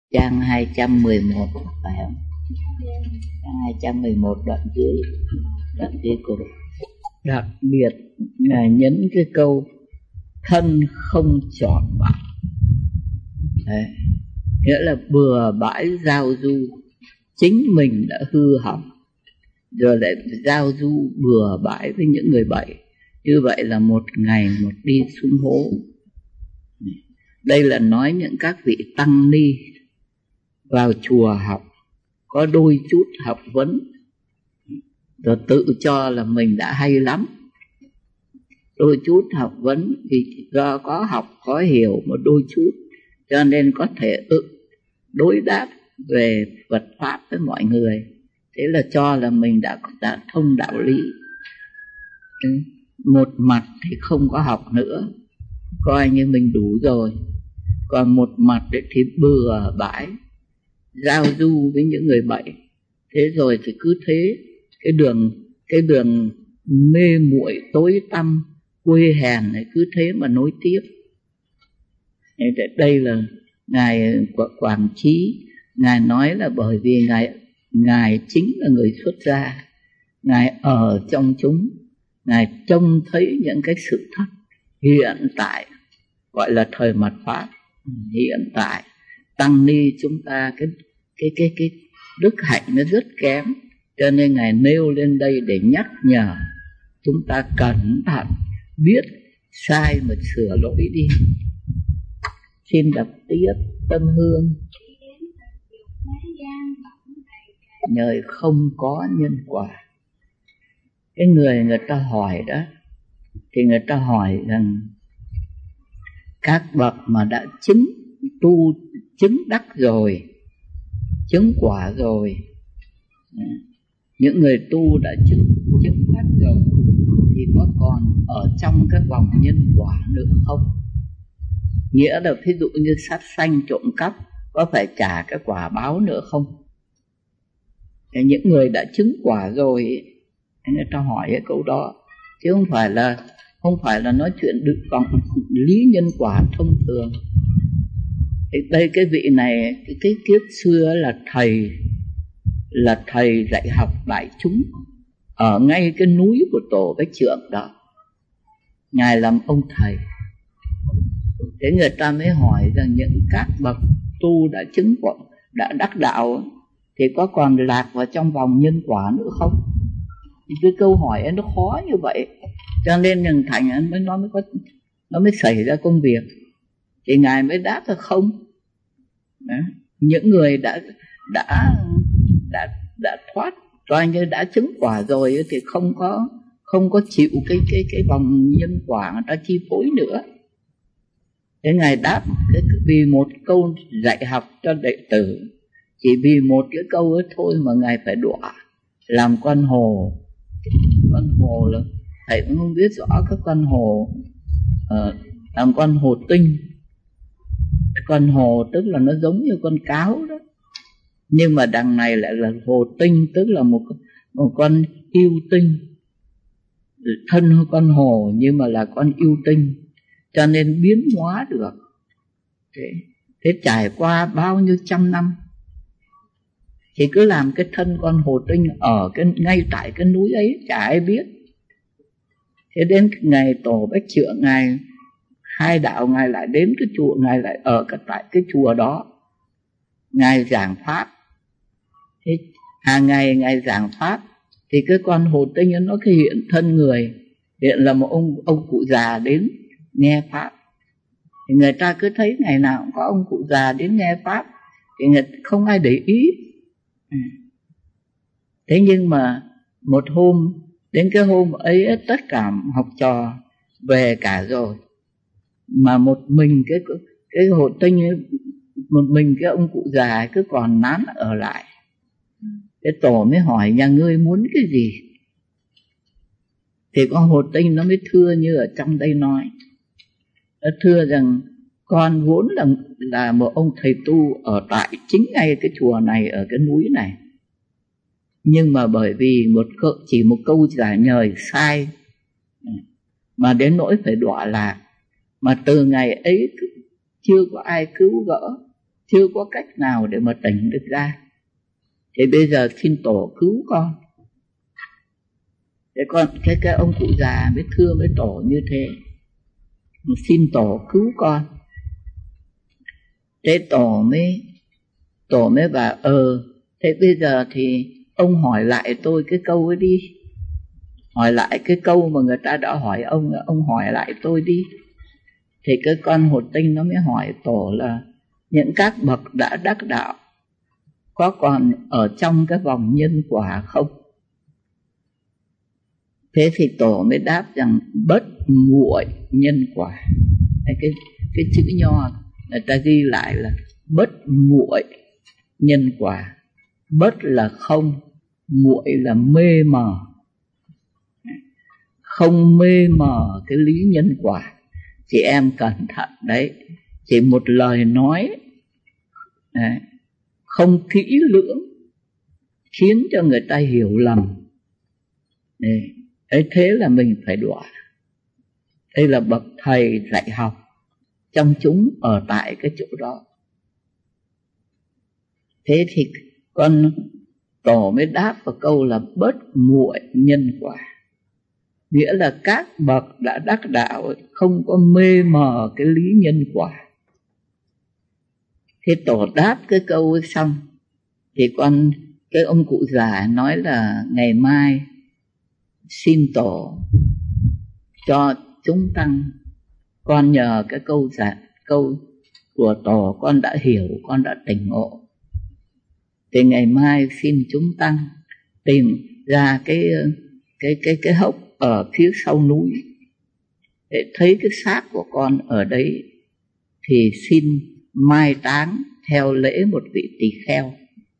Trang 211 phải không? Trang 211 đoạn dưới của đặc biệt Ngài nhấn cái câu thân không chọn bạn. Đấy, nghĩa là bừa bãi giao du, chính mình đã hư hỏng rồi lại giao du bừa bãi với những người bậy. Như vậy là một ngày một đi xuống hố. Đây là nói những các vị tăng ni vào chùa học, có đôi chút học vấn rồi tự cho là mình đã hay lắm. Đôi chút học vấn vì do có học có hiểu một đôi chút cho nên có thể đối đáp về Phật pháp với mọi người. Thế là cho là mình đã thông đạo lý. Một mặt thì không có học nữa, coi như mình đủ rồi. Còn một mặt thì bừa bãi giao du với những người bậy. Thế rồi thì cứ thế cái đường mê muội tối tăm quê hèn này cứ thế mà nối tiếp. Đây là Ngài Quảng Trí, Ngài nói là bởi vì Ngài chính là người xuất gia, Ngài ở trong chúng, Ngài trông thấy những cái sự thật hiện tại, gọi là thời mạt Pháp. Hiện tại tăng ni chúng ta cái đức hạnh nó rất kém, cho nên Ngài nêu lên đây để nhắc nhở chúng ta cẩn thận, biết sai mà sửa lỗi đi. Xin đọc tiếp Tâm Hương. Nhờ không có nhân quả. Cái người ta hỏi đó thì người ta hỏi rằng các bậc mà đã chứng đắc rồi, chứng quả rồi, những người tu đã chứng đắc rồi thì có còn ở trong cái vòng nhân quả nữa không? Nghĩa là ví dụ như sát sanh trộm cắp có phải trả cái quả báo nữa không? Những người đã chứng quả rồi người ta hỏi cái câu đó, chứ không phải là nói chuyện được vòng lý nhân quả thông thường. Thì đây cái vị này cái kiếp xưa là thầy dạy học đại chúng ở ngay cái núi của Tổ Bách Trượng đó. Ngài làm ông thầy. Thế người ta mới hỏi rằng những các bậc tu đã chứng quả, đã đắc đạo thì có còn lạc vào trong vòng nhân quả nữa không? Thì cái câu hỏi ấy nó khó như vậy, cho nên Nhân Thành nó mới xảy ra công việc. Thì Ngài mới đáp là không. Đó. Những người đã thoát, coi như đã chứng quả rồi thì không có chịu cái vòng nhân quả người ta chi phối nữa. Thế Ngài đáp vì một câu dạy học cho đệ tử, chỉ vì một cái câu ấy thôi mà Ngài phải đọa làm con hồ. Con hồ là thầy cũng không biết rõ các con hồ, làm con hồ tinh. Con hồ tức là nó giống như con cáo đó, nhưng mà đằng này lại là hồ tinh, tức là một con yêu tinh, thân con hồ nhưng mà là con yêu tinh, cho nên biến hóa được. Thế trải qua bao nhiêu trăm năm thì cứ làm cái thân con hồ tinh ở ngay tại cái núi ấy, chả ai biết. Thế đến ngày Tổ Bách Trượng, Ngài khai đạo, Ngài lại đến cái chùa, Ngài lại ở tại cái chùa đó, Ngài giảng pháp. Thế hàng ngày Ngài giảng pháp thì cái con hồ tinh nó cái hiện thân người, hiện là một ông cụ già đến nghe pháp. Thì người ta cứ thấy ngày nào cũng có ông cụ già đến nghe pháp thì không ai để ý. Thế nhưng mà một hôm, đến cái hôm ấy tất cả học trò về cả rồi, mà một mình cái hồ tinh ấy, một mình cái ông cụ già cứ còn nán ở lại. Cái Tổ mới hỏi nhà ngươi muốn cái gì? Thì con hồ tinh nó mới thưa như ở trong đây nói. Nó thưa rằng con vốn là một ông thầy tu ở tại chính ngay cái chùa này, ở cái núi này. Nhưng mà bởi vì chỉ một câu giả nhời sai mà đến nỗi phải đọa lạc, mà từ ngày ấy chưa có ai cứu gỡ, chưa có cách nào để mà tỉnh được ra. Thì bây giờ xin tổ cứu con. Thế con cái ông cụ già mới thưa với tổ như thế, xin tổ cứu con. Thế tổ mới bảo thế bây giờ thì ông hỏi lại tôi cái câu ấy đi, hỏi lại cái câu mà người ta đã hỏi ông hỏi lại tôi đi. Thì cái con Hột Tinh nó mới hỏi tổ là những các bậc đã đắc đạo có còn ở trong cái vòng nhân quả không? Thế thì tổ mới đáp rằng bất muội nhân quả. Cái chữ nho người ta ghi lại là bất muội nhân quả. Bất là không, muội là mê mờ. Không mê mờ cái lý nhân quả. Chị em cẩn thận đấy, chỉ một lời nói đấy, không kỹ lưỡng khiến cho người ta hiểu lầm. Thế là mình phải đọa. Đây là bậc thầy dạy học, trong chúng ở tại cái chỗ đó. Thế thì con tổ mới đáp vào câu là bất muội nhân quả, nghĩa là các bậc đã đắc đạo không có mê mờ cái lý nhân quả. Thế tổ đáp cái câu ấy xong thì cái ông cụ già nói là ngày mai xin tổ cho chúng tăng, con nhờ cái câu của tổ con đã hiểu, con đã tỉnh ngộ. Thì ngày mai xin chúng tăng tìm ra cái hốc ở phía sau núi để thấy cái xác của con ở đấy, thì xin mai táng theo lễ một vị tỳ kheo.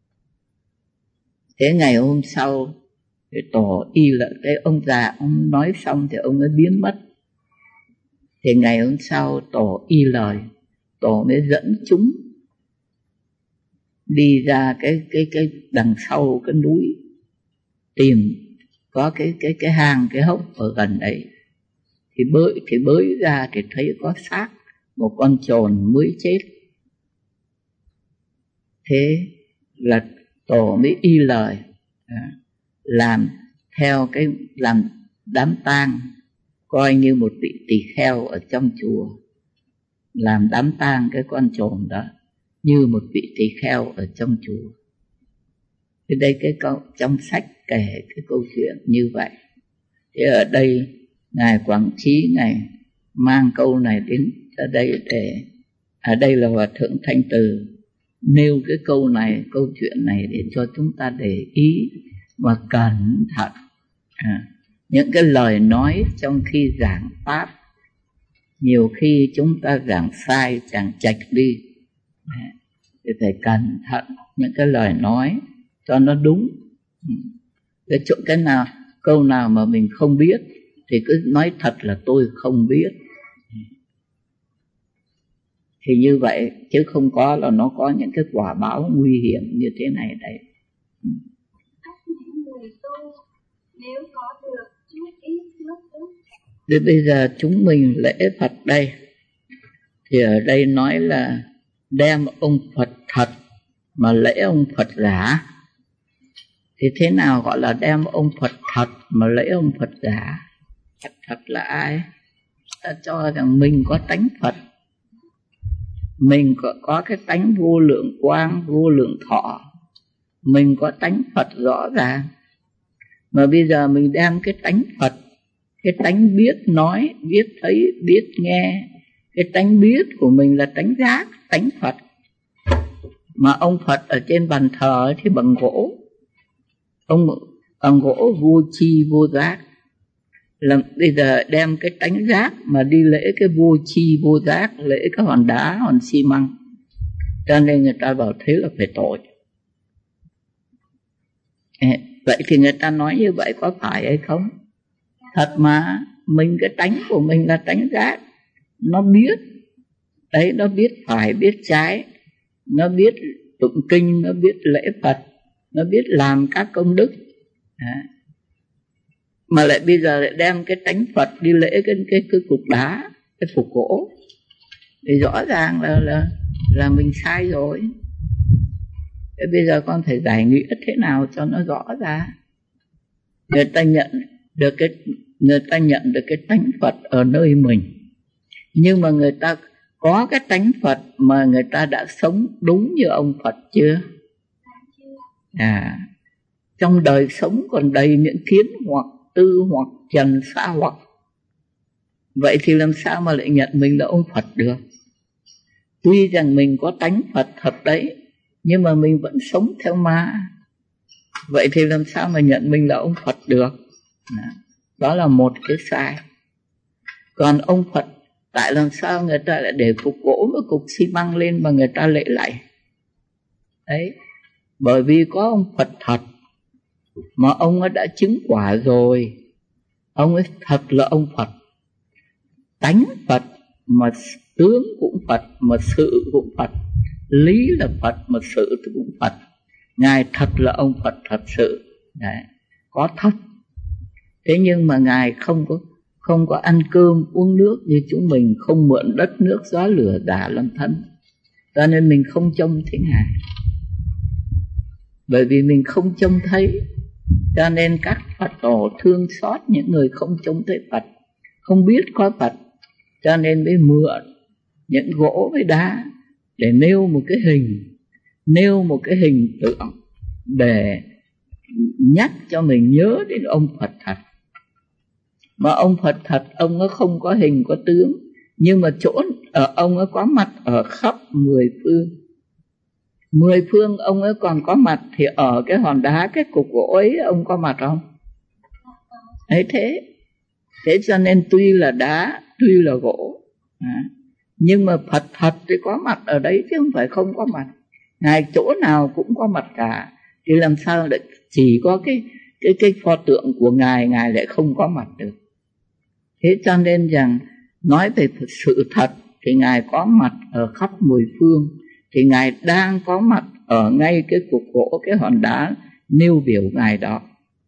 Thế ngày hôm sau thì tổ y là cái ông già, ông nói xong thì ông mới biến mất. Thì ngày hôm sau tổ y lời, tổ mới dẫn chúng đi ra cái đằng sau cái núi tìm có cái hang, cái hốc ở gần đấy. Thì bới ra thì thấy có xác một con chồn mới chết. Thế là tổ mới y lời làm theo làm đám tang, coi như một vị tỳ kheo ở trong chùa làm đám tang cái con chồn đó như một vị tỳ kheo ở trong chùa. Thì đây cái câu trong sách kể cái câu chuyện như vậy. Thế ở đây ngài Quảng Trí ngài mang câu này đến ra đây để ở đây là Hòa Thượng Thanh Từ nêu cái câu này, câu chuyện này để cho chúng ta để ý và cẩn thận. Những cái lời nói trong khi giảng pháp, nhiều khi chúng ta giảng sai, giảng chệch đi, thì phải cẩn thận những cái lời nói cho nó đúng. Cái chỗ câu nào mà mình không biết thì cứ nói thật là tôi không biết. Thì như vậy, chứ không có là nó có những cái quả báo nguy hiểm như thế này đấy. Người tu nếu có được chút ít phước đức. Thì bây giờ chúng mình lễ Phật đây, thì ở đây nói là đem ông Phật thật mà lễ ông Phật giả. Thì thế nào gọi là đem ông Phật thật mà lễ ông Phật giả? Phật thật là ai? Ta cho rằng mình có tánh Phật, mình có cái tánh vô lượng quang, vô lượng thọ, mình có tánh Phật rõ ràng. Mà bây giờ mình đem cái tánh Phật, cái tánh biết nói, biết thấy, biết nghe, cái tánh biết của mình là tánh giác, tánh Phật. Mà ông Phật ở trên bàn thờ thì bằng gỗ, bằng gỗ vô tri vô giác. Là bây giờ đem cái tánh giác mà đi lễ cái vô tri vô giác, lễ cái hòn đá, hòn xi măng, cho nên người ta bảo thế là phải tội. Vậy thì người ta nói như vậy có phải hay không? Thật mà, mình cái tánh của mình là tánh giác, nó biết đấy, nó biết phải biết trái, nó biết tụng kinh, nó biết lễ Phật, nó biết làm các công đức. Mà lại bây giờ lại đem cái tánh Phật đi lễ cái cục đá, cái phục gỗ, thì rõ ràng là là mình sai rồi. Thế bây giờ con phải giải nghĩa thế nào cho nó rõ ra. Người ta nhận được cái tánh Phật ở nơi mình, nhưng mà người ta có cái tánh Phật mà người ta đã sống đúng như ông Phật chưa? Trong đời sống còn đầy những kiến hoặc, tư hoặc, trần sa hoặc. Vậy thì làm sao mà lại nhận mình là ông Phật được? Tuy rằng mình có tánh Phật thật đấy, nhưng mà mình vẫn sống theo ma. Vậy thì làm sao mà nhận mình là ông Phật được? Đó là một cái sai. Còn ông Phật, tại làm sao người ta lại để cục gỗ với cục xi măng lên mà người ta lễ lạy? Đấy, bởi vì có ông Phật thật, mà ông ấy đã chứng quả rồi. Ông ấy thật là ông Phật, tánh Phật, mà tướng cũng Phật, mà sự cũng Phật. Lý là Phật, mà sự cũng Phật. Ngài thật là ông Phật thật sự. Đấy, có thật. Thế nhưng mà Ngài không có ăn cơm uống nước như chúng mình, không mượn đất nước gió lửa đả làm thân. Cho nên mình không trông thấy Ngài. Bởi vì mình không trông thấy, cho nên các Phật tổ thương xót những người không trông thấy Phật, không biết có Phật, cho nên mới mượn những gỗ với đá để nêu một cái hình tượng để nhắc cho mình nhớ đến ông Phật thật. Mà ông Phật thật, ông ấy không có hình có tướng, nhưng mà chỗ ở ông ấy có mặt ở khắp 10 phương. 10 phương ông ấy còn có mặt, thì ở cái hòn đá, cái cục gỗ ấy ông có mặt không? Ấy thế cho nên tuy là đá, tuy là gỗ, nhưng mà Phật thật thì có mặt ở đấy chứ không phải không có mặt. Ngài chỗ nào cũng có mặt cả, thì làm sao lại chỉ có cái pho tượng của Ngài lại không có mặt được? Thế cho nên rằng nói về sự thật thì Ngài có mặt ở khắp 10 phương, thì Ngài đang có mặt ở ngay cái cục gỗ, cái hòn đá nêu biểu Ngài đó.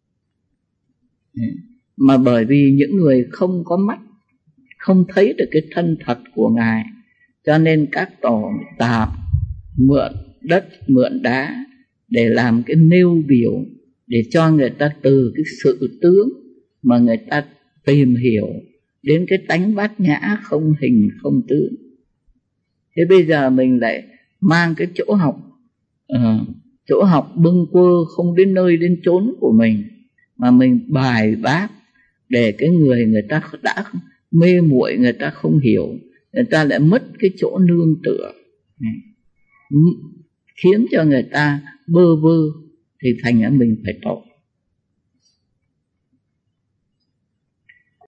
Mà bởi vì những người không có mắt, không thấy được cái thân thật của Ngài, cho nên các tổ tạp mượn đất, mượn đá để làm cái nêu biểu, để cho người ta từ cái sự tướng mà người ta tìm hiểu đến cái tánh bát nhã không hình không tướng. Thế bây giờ mình lại mang cái chỗ học bâng quơ không đến nơi đến chốn của mình, mà mình bài bác để cái người ta đã mê muội, người ta không hiểu, người ta lại mất cái chỗ nương tựa, khiến cho người ta bơ vơ, thì thành ra mình phải tội.